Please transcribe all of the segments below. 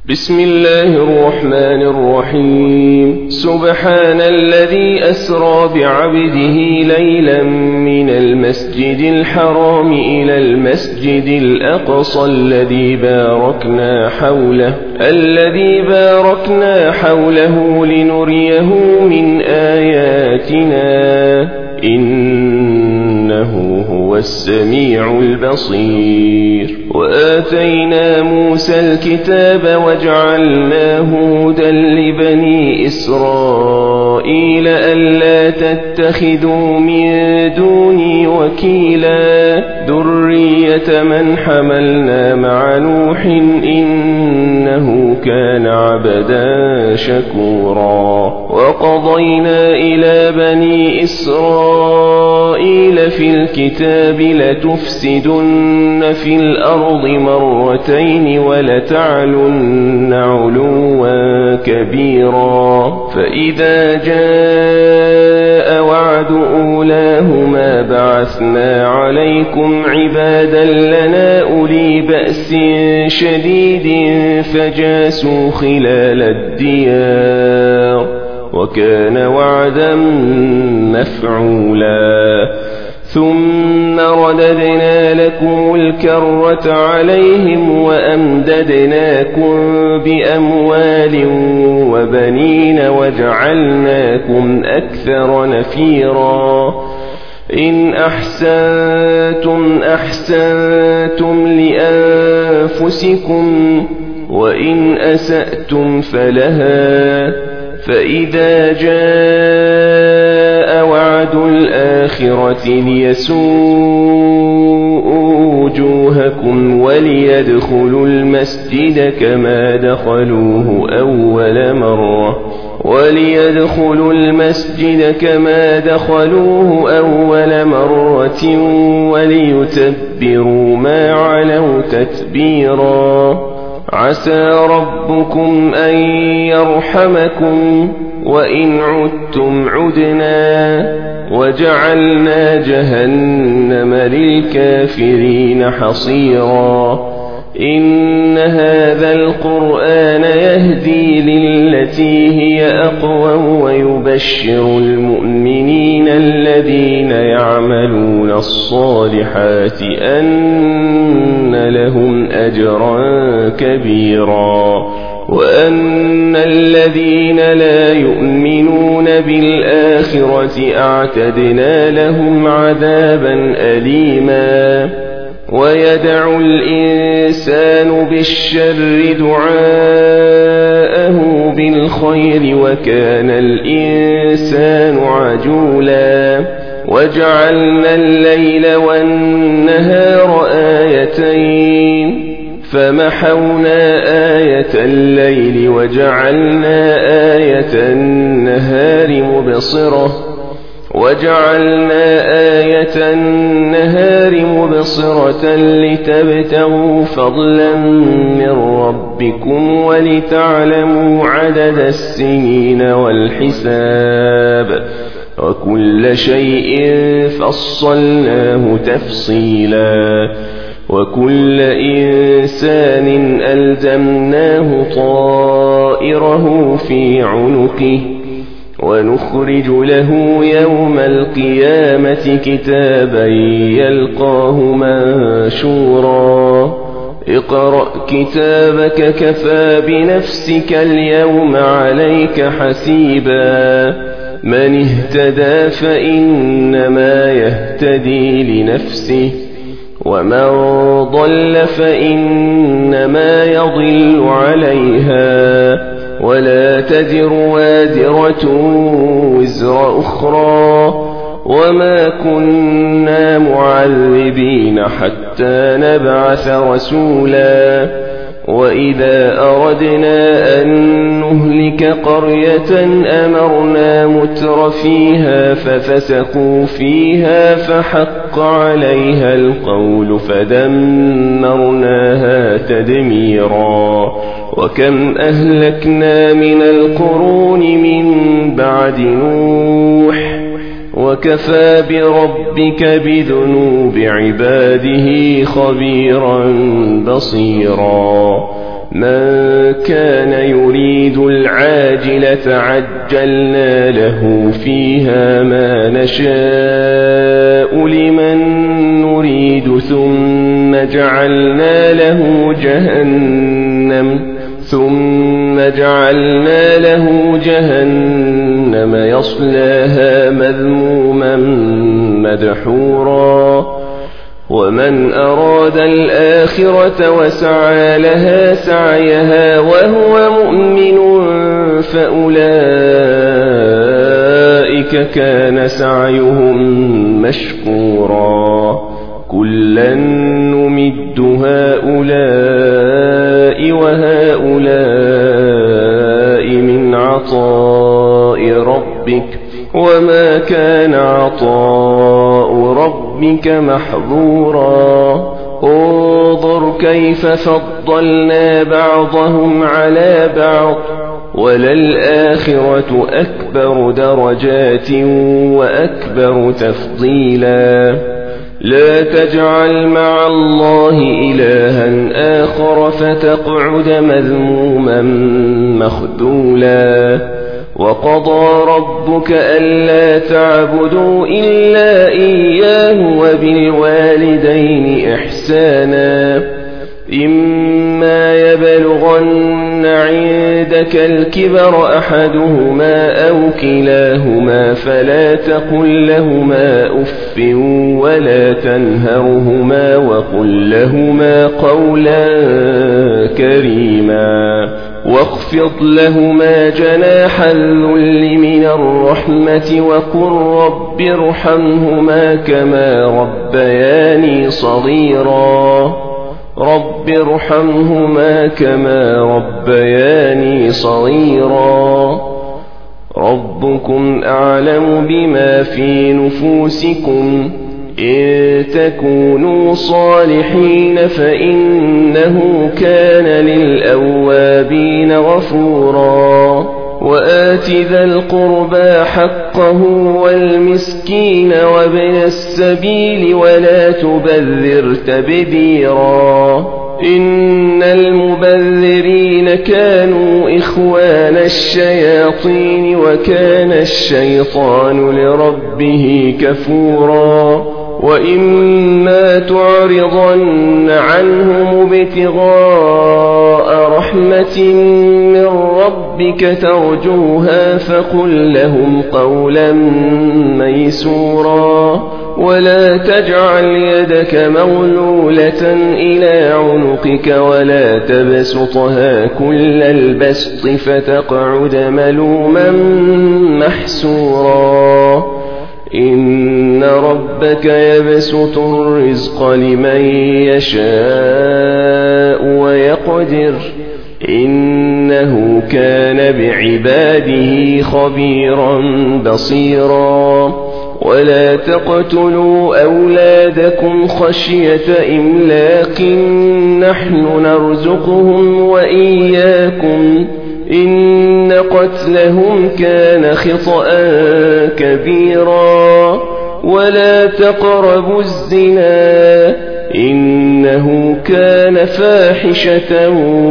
بسم الله الرحمن الرحيم. سبحان الذي أسرى بعبده ليلا من المسجد الحرام إلى المسجد الأقصى الذي باركنا حوله لنريه من آياتنا إنه هو السميع البصير. وآتينا موسى الكتاب وجعلناه هدى لبني إسرائيل ألا تتخذوا من دوني وكيلا ذرية من حملنا مع نوح إنه كان عبدا شكورا. وقضينا إلى بني إسرائيل في الكتاب لتفسدن في الأرض مرتين ولتعلن علوا كبيرا. فإذا جاء وعد أولاهما بعثنا عليكم عبادا لنا أولي بأس شديد فجاسوا خلال الديار وكان وعدا مفعولا. ثم رددنا لكم الكرة عليهم وأمددناكم بأموال وبنين وجعلناكم أكثر نفيرا. إن أحسنتم أحسنتم لأنفسكم وإن أسأتم فلها. فإذا جاء وعد الآخرة ليسوءوا وجوهكم وليدخلوا المسجد كما دخلوه أول مرة وليتبروا ما علوا تتبيرا. عسى ربكم أن يرحمكم وإن عدتم عدنا وجعلنا جهنم للكافرين حصيرا. إن هذا القرآن يهدي للتي هي أقوم ويبشر المؤمنين الذين يعملون الصالحات أن لهم أجرا كبيرا وأن الذين لا يؤمنون بالآخرة أعتدنا لهم عذابا أليما. ويدع الإنسان بالشر دعاءه بالخير وكان الإنسان عجولا. وجعلنا الليل والنهار آيتين فمحونا آية الليل وجعلنا آية النهار مبصرة لتبتغوا فضلا من ربكم ولتعلموا عدد السنين والحساب وكل شيء فصلناه تفصيلا. وكل إنسان ألزمناه طائره في عنقه ونخرج له يوم القيامة كتابا يلقاه منشورا. اقرأ كتابك كفى بنفسك اليوم عليك حسيبا. من اهتدى فإنما يهتدي لنفسه ومن ضل فإنما يضل عليها ولا تزر وازرة وزر أخرى وما كنا معذبين حتى نبعث رسولا. وإذا أردنا أن نهلك قرية أمرنا متر فيها ففسقوا فيها فحق عليها القول فدمرناها تدميرا. وكم أهلكنا من القرون من بعد نوح وكفى بربك بذنوب عباده خبيرا بصيرا. من كان يريد العاجلة عجلنا له فيها ما نشاء لمن نريد ثم جعلنا له جهنم يصلاها مذموما مدحورا ومن أراد الآخرة وسعى لها سعيها وهو مؤمن فأولئك كان سعيهم مشكورا كلا نمد هؤلاء وهؤلاء من عطاء ربك وما كان عطاء ربك محظورا انظر كيف فضلنا بعضهم على بعض وللآخرة أكبر درجات وأكبر تفضيلا لا تجعل مع الله إلها آخر فتقعد مذموما مخذولا وقضى ربك ألا تعبدوا إلا إياه وبالوالدين إحسانا إما يبلغن عندك الكبر أحدهما أو كلاهما فلا تقل لهما أف ولا تنهرهما وقل لهما قولا كريما واخفض لهما جناح الذل من الرحمة وقل رب ارحمهما كما ربياني صغيرا ربكم أعلم بما في نفوسكم إن تكونوا صالحين فإنه كان للأوابين غفورا وآت ذا القربى حقه والمسكين وابن السبيل ولا تبذر تبذيرا إن المبذرين كانوا إخوان الشياطين وكان الشيطان لربه كفورا وإما تعرضن عنهم ابتغاء رحمة من ربك ترجوها فقل لهم قولا ميسورا ولا تجعل يدك مغلولة إلى عنقك ولا تبسطها كل البسط فتقعد ملوما محسورا إن ربك يبسط الرزق لمن يشاء ويقدر إنه كان بعباده خبيرا بصيرا ولا تقتلوا أولادكم خشية إملاق نحن نرزقهم وإياكم إن قتلهم كان خطأ كبيرا ولا تقربوا الزنا إنه كان فاحشة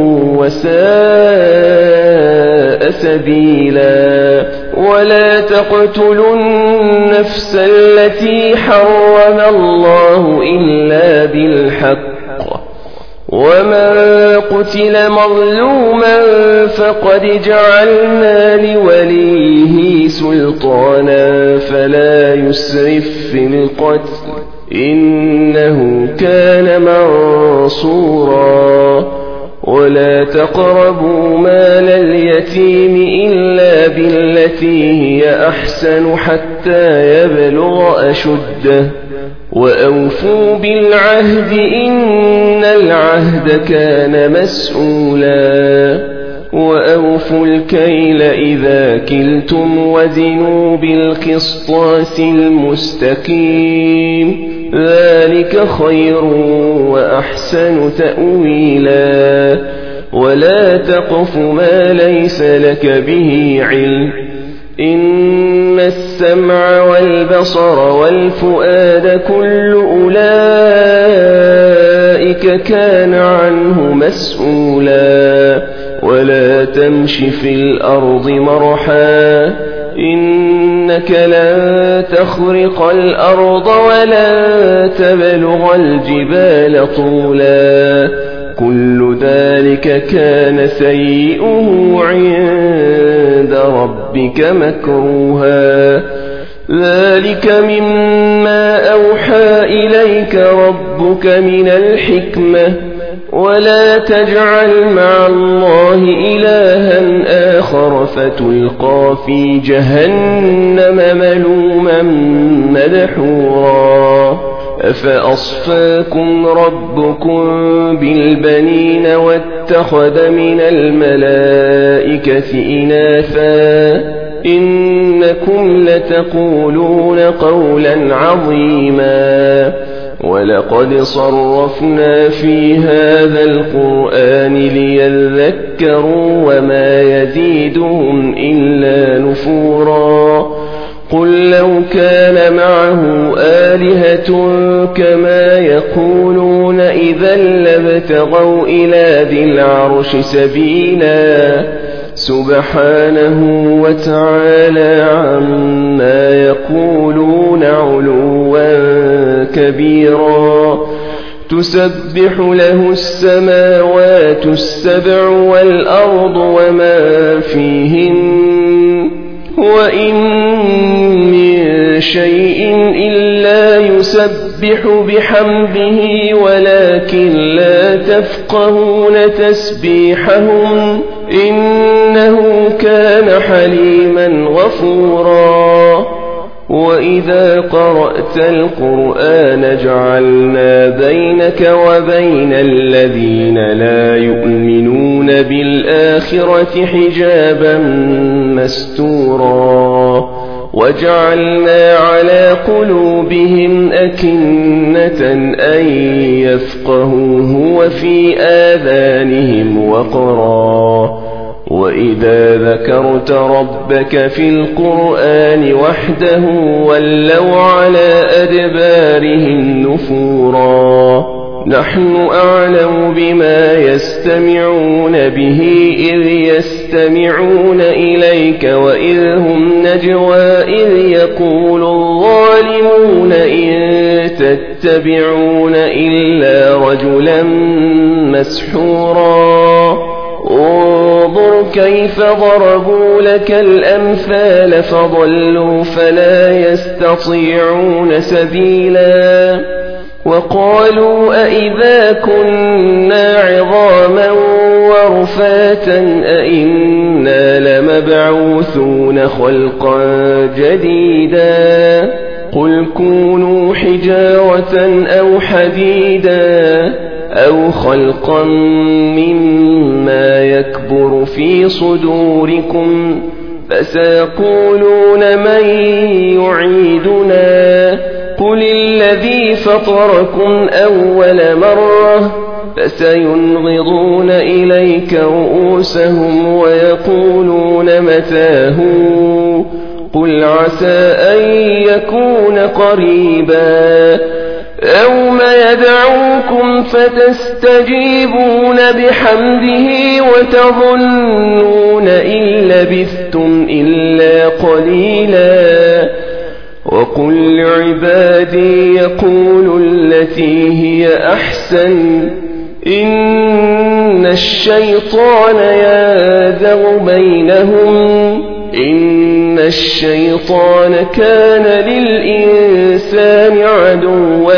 وساء سبيلا ولا تقتلوا النفس التي حرم الله إلا بالحق ومن قتل مظلوما فقد جعلنا لوليه سلطانا فلا يسرف في القتل إنه كان منصورا ولا تقربوا مال اليتيم إلا بالتي هي أحسن حتى يبلغ أشده وأوفوا بالعهد إن العهد كان مسؤولا وأوفوا الكيل إذا كلتم وزنوا بالقسطاس المستقيم ذلك خير وأحسن تأويلا ولا تقف ما ليس لك به علم إن السمع والبصر والفؤاد كل أولئك أولئك كان عنه مسؤولا ولا تمش في الأرض مرحا إنك لن تخرق الأرض ولا تبلغ الجبال طولا كل ذلك كان سيئه عند ربك مكروها ذلك مما أوحى إليك ربك من الحكمة ولا تجعل مع الله إلها آخر فتلقى في جهنم ملوما مدحورا أفأصفاكم ربكم بالبنين واتخذ من الملائكة إناثا إنكم لتقولون قولا عظيما ولقد صرفنا في هذا القرآن ليذكروا وما يزيدهم إلا نفورا قل لو كان معه آلهة كما يقولون إذا لابتغوا إلى ذي العرش سبيلا سبحانه وتعالى عما يقولون علوا كبيرا تسبح له السماوات السبع والأرض وما فيهن وإن من شيء إلا يسبح بحمده ولكن لا تفقهون تسبيحهم إنه كان حليما غفورا وإذا قرأت القرآن جعلنا بينك وبين الذين لا يؤمنون بالآخرة حجابا مستورا وجعلنا على قلوبهم أكنة أن يفقهوه وفي آذانهم وقرا وإذا ذكرت ربك في القرآن وحده ولوا على أدبارهم نفورا نحن أعلم بما يستمعون به إذ يستمعون إليك وإذ هم نجوى إذ يقول الظالمون إن تتبعون إلا رجلا مسحورا انظر كيف ضربوا لك الأمثال فضلوا فلا يستطيعون سبيلا وقالوا أئذا كنا عظاما ورفاتا أئنا لمبعوثون خلقا جديدا قل كونوا حجارة أو حديدا أو خلقا مما يكبر في صدوركم فسيقولون من يعيدنا قل الذي فطركم أول مرة فسينغضون إليك رؤوسهم ويقولون متاه قل عسى أن يكون قريبا يوم يدعوكم فتستجيبون بحمده وتظنون إن لبثتم إلا قليلا وقل لعبادي يقولوا التي هي أحسن إن الشيطان ينزغ بينهم إن الشيطان كان للإنسان عدوا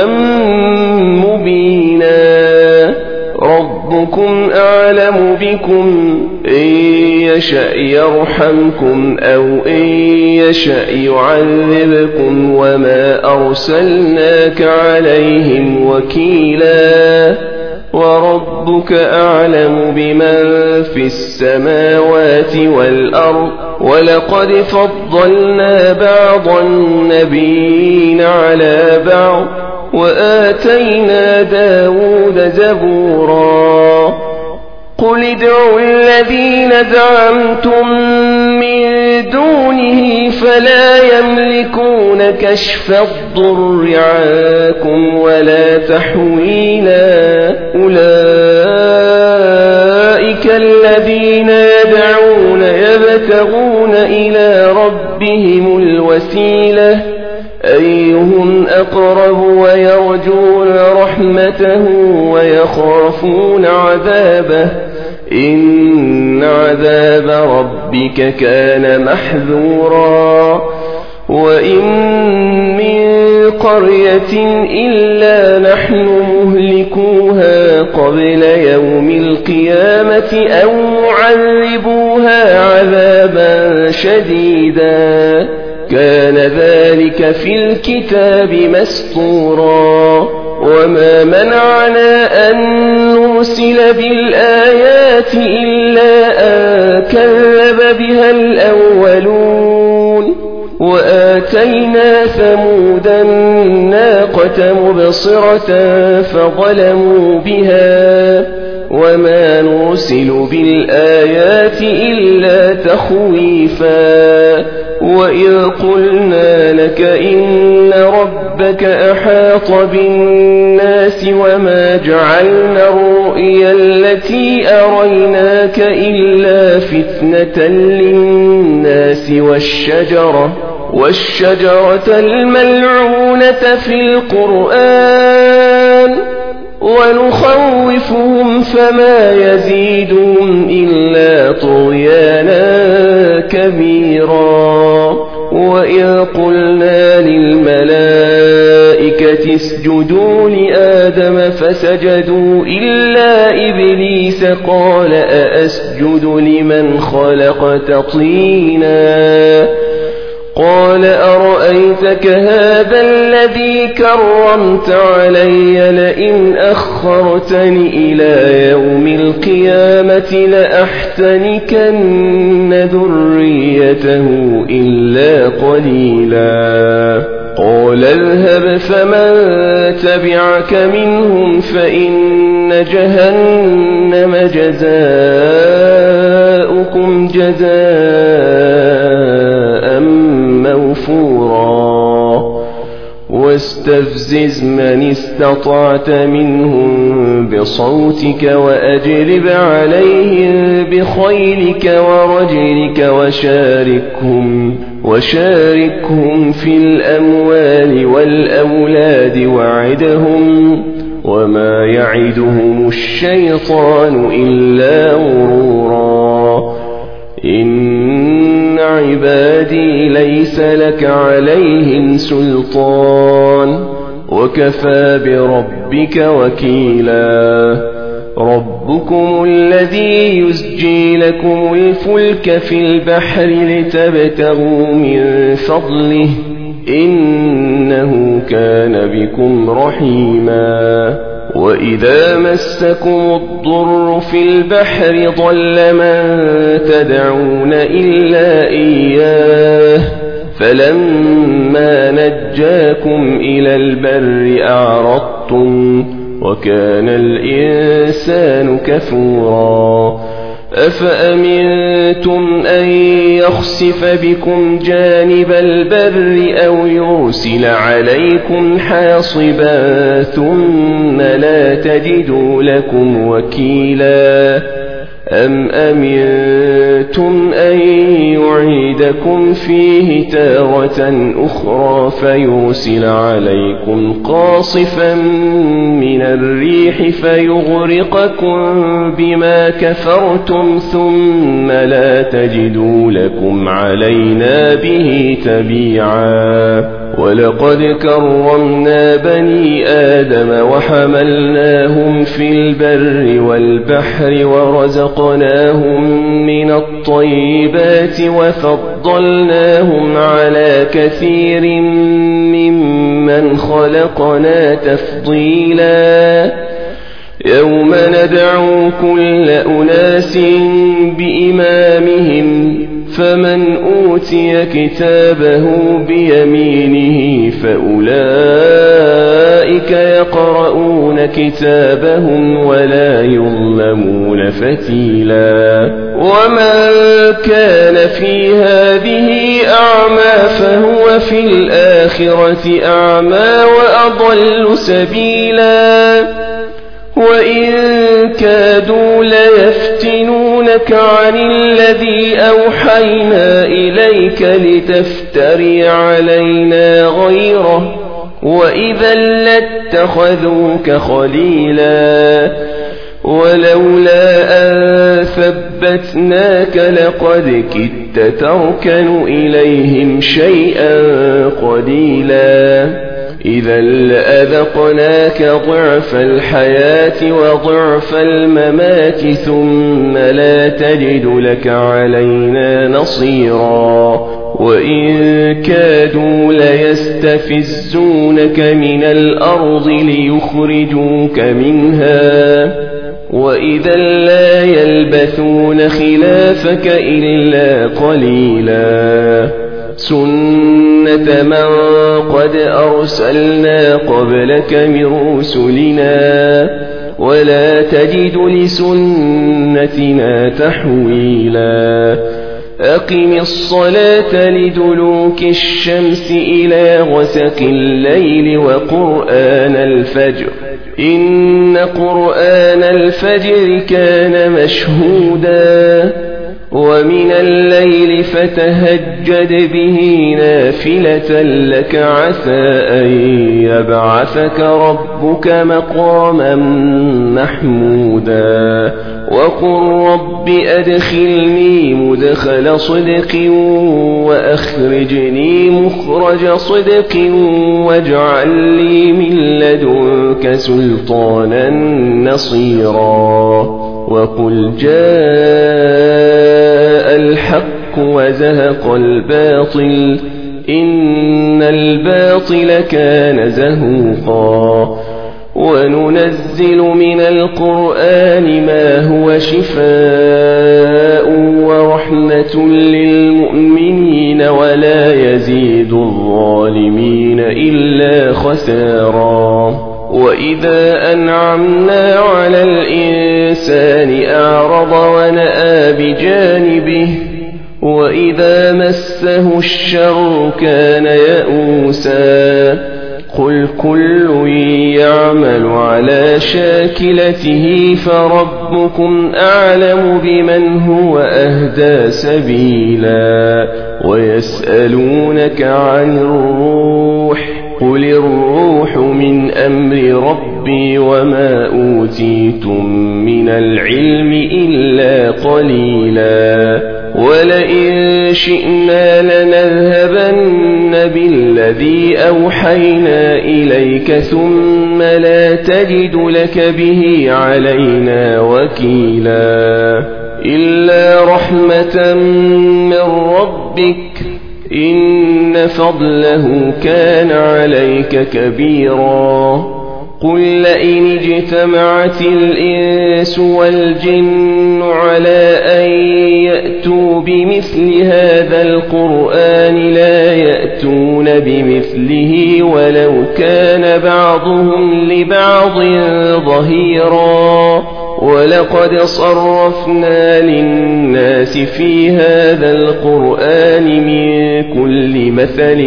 مبينا ربكم أعلم بكم إن يشأ يرحمكم أو إن يشأ يعذبكم وما أرسلناك عليهم وكيلا وربك أعلم بمن في السماوات والأرض ولقد فضلنا بعض النبيين على بعض وآتينا داود زبورا قل ادعوا الذين زعمتم من دونه فلا يملكون كشف الضر عنكم ولا تحويلا أولئك الذين يدعون يبتغون إلى ربهم الوسيلة أيهم أقرب ويرجون رحمته ويخافون عذابه إن عذاب ربك كان محذورا وإن من قرية إلا نحن مهلكوها قبل يوم القيامة أو معذبوها عذابا شديدا كان ذلك في الكتاب مسطورا وما منعنا أن نرسل بالآيات إلا أن كذب بها الأولون وآتينا ثمود الناقة مبصرة فظلموا بها وما نرسل بالآيات إلا تخويفا وإذ قلنا لك إن ربك أحاط بالناس وما جعلنا الرؤيا التي أريناك إلا فتنة للناس والشجرة الملعونة في القرآن ونخوفهم فما يزيدهم إلا طغيانا كبيرا وإذ قلنا للملائكة اسجدوا لآدم فسجدوا إلا إبليس قال أأسجد لمن خلقت طينا قال أرأيتك هذا الذي كرمت علي لئن أخرتني إلى يوم القيامة لأحتنكن ذريته إلا قليلا قال اذهب فمن تبعك منهم فإن جهنم جزاؤكم جزاء موفورا واستفزز من استطعت منهم بصوتك وأجلب عليهم بخيلك ورجلك وشاركهم في الأموال والأولاد وعدهم وما يعدهم الشيطان إلا غرورا إن عبادي ليس لك عليهم سلطان وكفى بربك وكيلا ربكم الذي يزجي لكم الفلك في البحر لتبتغوا من فضله إنه كان بكم رحيما وإذا مسكم الضر في البحر ضل من تدعون إلا إياه فلما نجاكم إلى البر أعرضتم وكان الإنسان كفورا أفأمنتم أن يخسف بكم جانب البر أو يرسل عليكم حاصبا ثم لا تجدوا لكم وكيلا أم أمنتم أن يعيدكم فيه تارة أخرى فيرسل عليكم قاصفا من الريح فيغرقكم بما كفرتم ثم لا تجدوا لكم علينا به تبيعا ولقد كرمنا بني آدم وحملناهم في البر والبحر ورزقناهم من الطيبات وفضلناهم على كثير ممن خلقنا تفضيلا يوم ندعو كل أناس بإمامهم فمن أوتي كتابه بيمينه فأولئك يقرؤون كتابهم ولا يظلمون فتيلا ومن كان في هذه أعمى فهو في الآخرة أعمى وأضل سبيلا وإن كادوا ليفتنونك عن الذي أوحينا إليك لتفتري علينا غيره وإذا لاتخذوك خليلا ولولا أن ثبتناك لقد كدت تركن إليهم شيئا قليلا إذا لأذقناك ضعف الحياة وضعف الممات ثم لا تجد لك علينا نصيرا وإن كادوا ليستفزونك من الأرض ليخرجوك منها وإذا لا يلبثون خلافك إلا قليلا سنة من قد أرسلنا قبلك من رسلنا ولا تجد لسنتنا تحويلا أقم الصلاة لدلوك الشمس إلى غسق الليل وقرآن الفجر إن قرآن الفجر كان مشهودا ومن الليل فتهجد به نافلة لك عسى أن يبعثك ربك مقاما محمودا وقل رب أدخلني مدخل صدق وأخرجني مخرج صدق واجعل لي من لدنك سلطانا نصيرا وقل جاء الحق وزهق الباطل إن الباطل كان زهوقا وننزل من القرآن ما هو شفاء ورحمة للمؤمنين ولا يزيد الظالمين إلا خسارا وإذا أنعمنا على الإنسان أعرض ونأى بجانبه وإذا مسه الشر كان يئوسا قل كل يعمل على شاكلته فربكم أعلم بمن هو أهدى سبيلا ويسألونك عن الروح قل الروح من أمر ربي وما أوتيتم من العلم إلا قليلا ولئن شئنا لنذهبن بالذي أوحينا إليك ثم لا تجد لك به علينا وكيلا إلا رحمة من ربك إن فضله كان عليك كبيرا قل لئن اجتمعت الإنس والجن على أن يأتوا بمثل هذا القرآن لا يأتون بمثله ولو كان بعضهم لبعض ظهيرا ولقد صرفنا للناس في هذا القرآن من كل مثل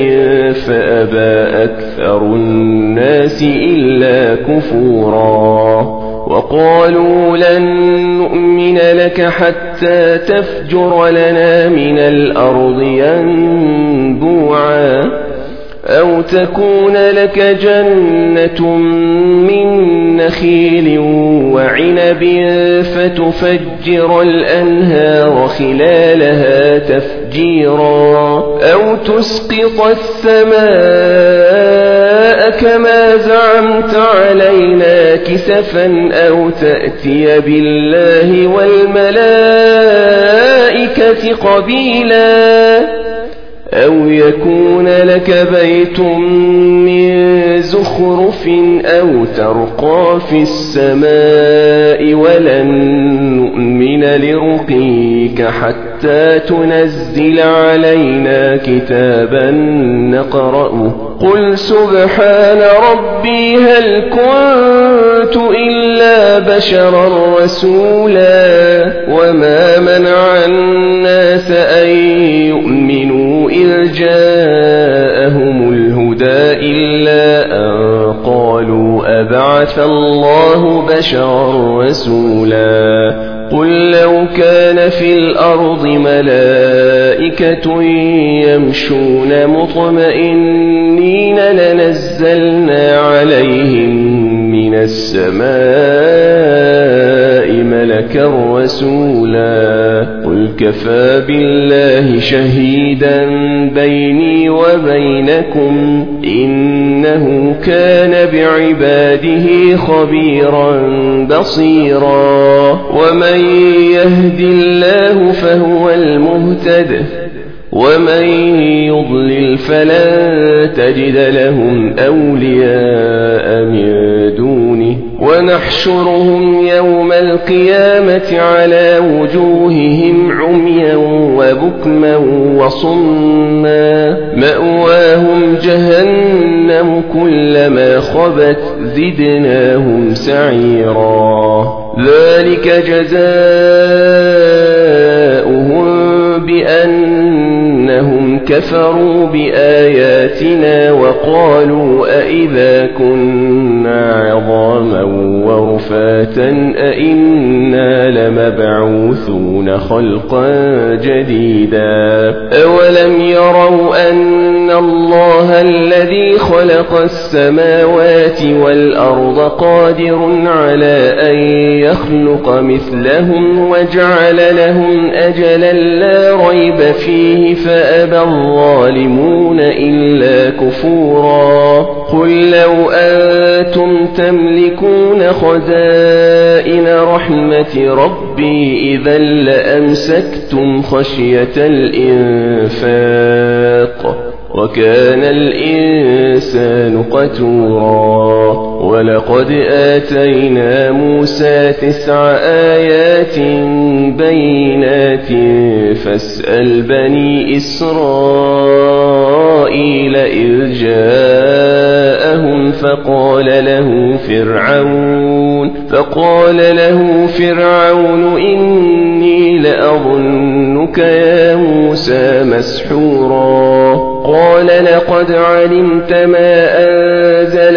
فأبى أكثر الناس إلا كفورا وقالوا لن نؤمن لك حتى تفجر لنا من الأرض ينبوعا أو تكون لك جنة من نخيل وعنب فتفجر الأنهار خلالها تفجيرا أو تسقط السماء كما زعمت علينا كسفا أو تأتي بالله والملائكة قبيلا أو يكون لك بيت من زخرف أو ترقى في السماء ولن نؤمن لرقيك حتى تنزل علينا كتابا نقرأه قل سبحان ربي هل كنت إلا بشرا رسولا وما منع الناس أن يؤمنوا إذ جاءهم الهدى إلا أن قالوا أبعث الله بشرا رسولا قل لو كان في الأرض ملائكة يمشون مطمئنين لنزلنا عليهم من السماء ملكا رسولا قل كفى بالله شهيدا بيني وبينكم إنه كان بعباده خبيرا بصيرا ومن يهد الله فهو المهتد ومن يضلل فلن تجد لهم أولياء من دونه ونحشرهم يوم القيامة على وجوههم عميا وبكما وصما مأواهم جهنم كلما خبت زدناهم سعيرا ذلك جزاؤهم بأنهم كفروا بآياتنا وقالوا أئذا كنا عظاما ورفاتا أئنا لمبعوثون خلقا جديدا أولم يروا أن الله الذي خلق السماوات والأرض قادر على أن يخلق مثلهم وجعل لهم أجلا لا ريب فيه فأبى الظالمون إلا كفورا قل لو أنتم تملكون خزائن رحمة ربي إذا لأمسكتم خشية الإنفاق وكان الإنسان قتورا ولقد آتينا موسى 9 آيات بينات فاسأل بني إسرائيل إذ جاءهم فقال له فرعون إني لأظنك يا موسى مسحورا قال لقد علمت ما أنزل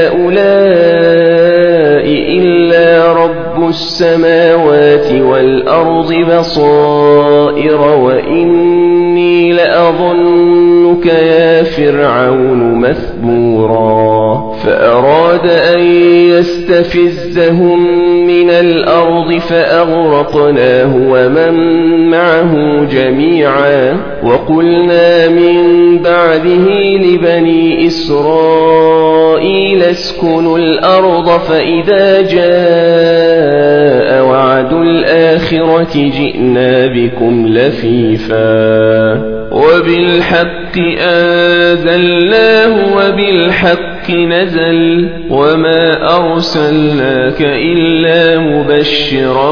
هؤلاء إلا رب السماوات والأرض بصائر وإني لأظنك يا فرعون مثبورا فأراد أن يستفزهم من الأرض فأغرقناه ومن معه جميعا وقلنا من بعده لبني إسرائيل اسكنوا الأرض فإذا جاء وعد الآخرة جئنا بكم لفيفا وبالحق أنزلناه وبالحق نزل وما أرسلناك إلا مبشرا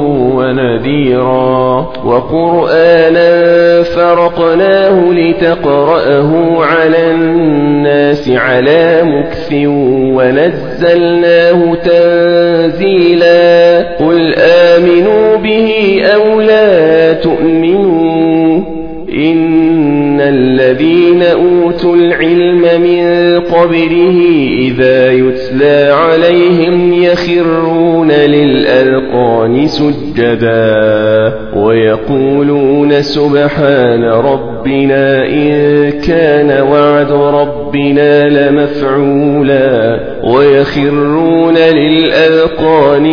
ونذيرا وقرآنا فرقناه لتقرأه على الناس على مكث ونزلناه تنزيلا قل آمنوا به أو لا تؤمنوا إن الذين أوتوا العلم من قبله إذا يتلى عليهم يخرون للأذقان سجدا ويقولون سبحان ربنا إن كان وعد ربنا لمفعولا ويخرون للأذقان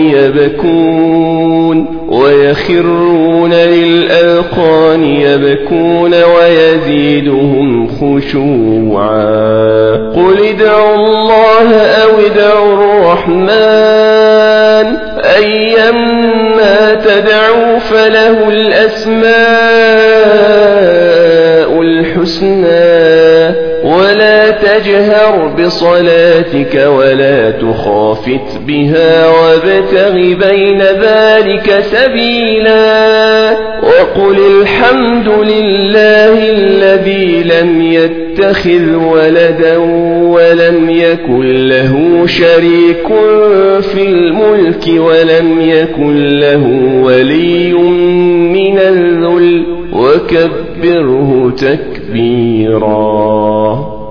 يبكون ويزيدهم خشوعا قل ادعوا الله أو ادعوا الرحمن أيما تدعوا فله الأسماء الحسنى الحسنى ولا تجهر بصلاتك ولا تخافت بها وابتغ بين ذلك سبيلا وقل الحمد لله الذي لم يتخذ ولدا ولم يكن له شريك في الملك ولم يكن له ولي من الذل وكبره تكبيرا.